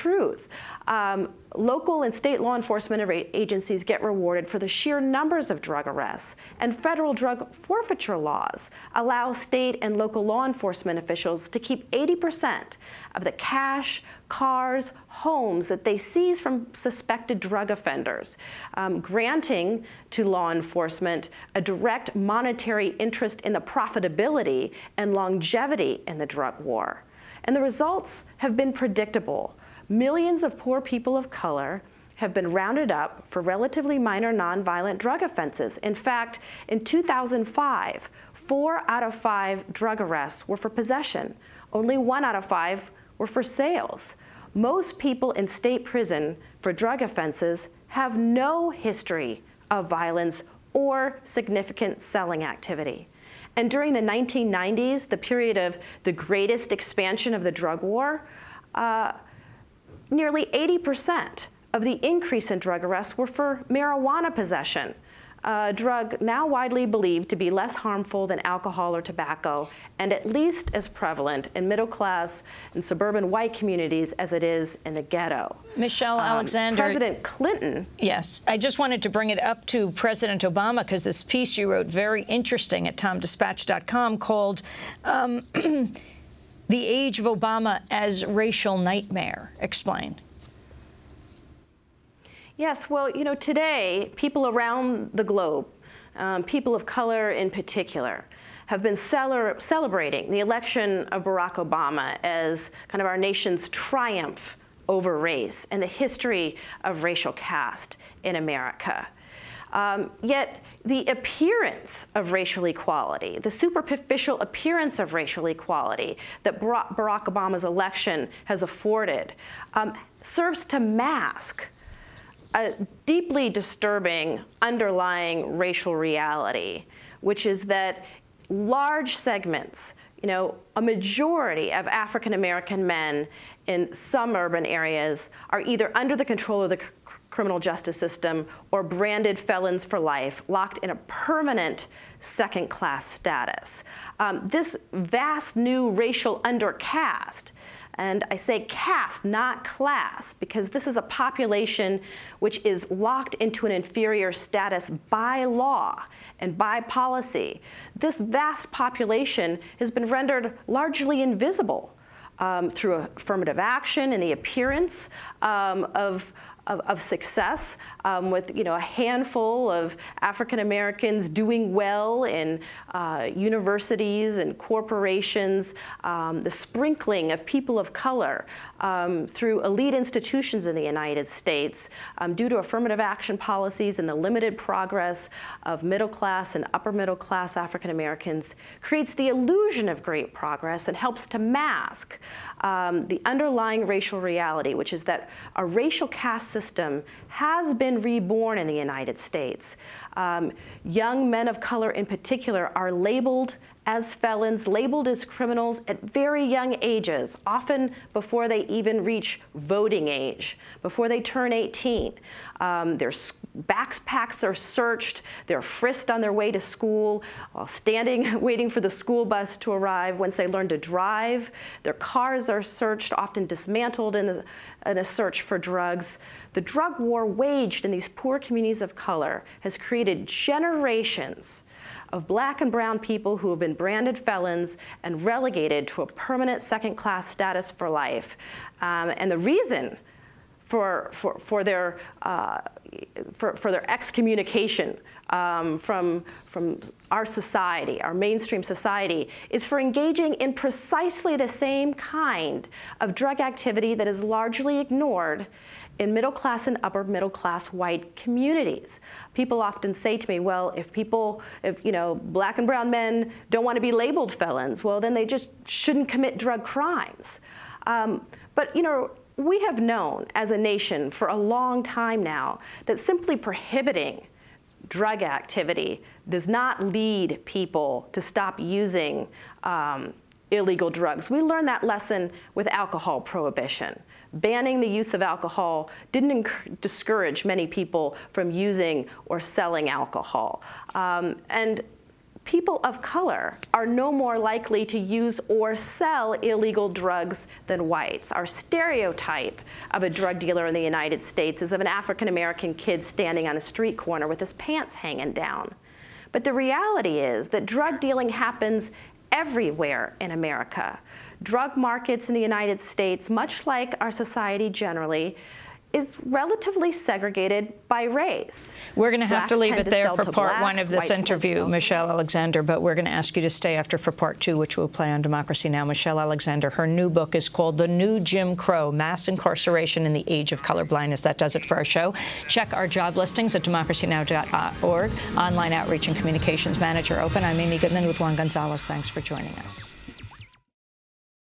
truth. Local and state law enforcement agencies get rewarded for the sheer numbers of drug arrests, and federal drug forfeiture laws allow state and local law enforcement officials to keep 80% of the cash, cars, homes that they seize from suspected drug offenders, granting to law enforcement a direct monetary interest in the profitability and longevity in the drug war. And the results have been predictable. Millions of poor people of color have been rounded up for relatively minor nonviolent drug offenses. In fact, in 2005, 4 out of 5 drug arrests were for possession. Only 1 out of 5 were for sales. Most people in state prison for drug offenses have no history of violence or significant selling activity. And during the 1990s, the period of the greatest expansion of the drug war, nearly 80% of the increase in drug arrests were for marijuana possession, a drug now widely believed to be less harmful than alcohol or tobacco, and at least as prevalent in middle-class and suburban white communities as it is in the ghetto. Michelle Alexander. President Clinton. Yes, I just wanted to bring it up to President Obama because this piece you wrote, very interesting, at TomDispatch.com, called The Age of Obama as Racial Nightmare. Explain. Yes, well, you know, today, people around the globe, people of color in particular, have been celebrating the election of Barack Obama as kind of our nation's triumph over race and the history of racial caste in America. Yet the appearance of racial equality, the superficial appearance of racial equality that Barack Obama's election has afforded, serves to mask a deeply disturbing underlying racial reality, which is that large segments, you know, a majority of African American men in some urban areas are either under the control of the criminal justice system or branded felons for life, locked in a permanent second-class status. This vast new racial undercaste, and I say caste, not class, because this is a population which is locked into an inferior status by law and by policy. This vast population has been rendered largely invisible through affirmative action and the appearance of success, with, you know, a handful of African Americans doing well in universities and corporations, the sprinkling of people of color through elite institutions in the United States due to affirmative action policies and the limited progress of middle class and upper middle class African Americans creates the illusion of great progress and helps to mask the underlying racial reality, which is that a racial caste system has been reborn in the United States. Young men of color in particular are labeled as felons, labeled as criminals at very young ages, often before they even reach voting age, before they turn 18. Their backpacks are searched, they're frisked on their way to school, while standing, waiting for the school bus to arrive. Once they learn to drive, their cars are searched, often dismantled in a search for drugs. The drug war waged in these poor communities of color has created generations of black and brown people who have been branded felons and relegated to a permanent second-class status for life. And the reason for their excommunication from our society, our mainstream society, is for engaging in precisely the same kind of drug activity that is largely ignored in middle-class and upper middle-class white communities. People often say to me, well, if you know, black and brown men don't want to be labeled felons, well, then they just shouldn't commit drug crimes. But, you know, we have known as a nation for a long time now that simply prohibiting drug activity does not lead people to stop using illegal drugs. We learned that lesson with alcohol prohibition. Banning the use of alcohol didn't discourage many people from using or selling alcohol. And people of color are no more likely to use or sell illegal drugs than whites. Our stereotype of a drug dealer in the United States is of an African-American kid standing on a street corner with his pants hanging down. But the reality is that drug dealing happens everywhere in America. Drug markets in the United States, much like our society generally, is relatively segregated by race. We're going to have to leave it there for part one of this interview, whites Michelle Alexander, but we're going to ask you to stay after for part two, which we'll play on Democracy Now! Michelle Alexander, her new book is called The New Jim Crow, Mass Incarceration in the Age of Colorblindness. That does it for our show. Check our job listings at democracynow.org. Online Outreach and Communications Manager open. I'm Amy Goodman with Juan Gonzalez. Thanks for joining us.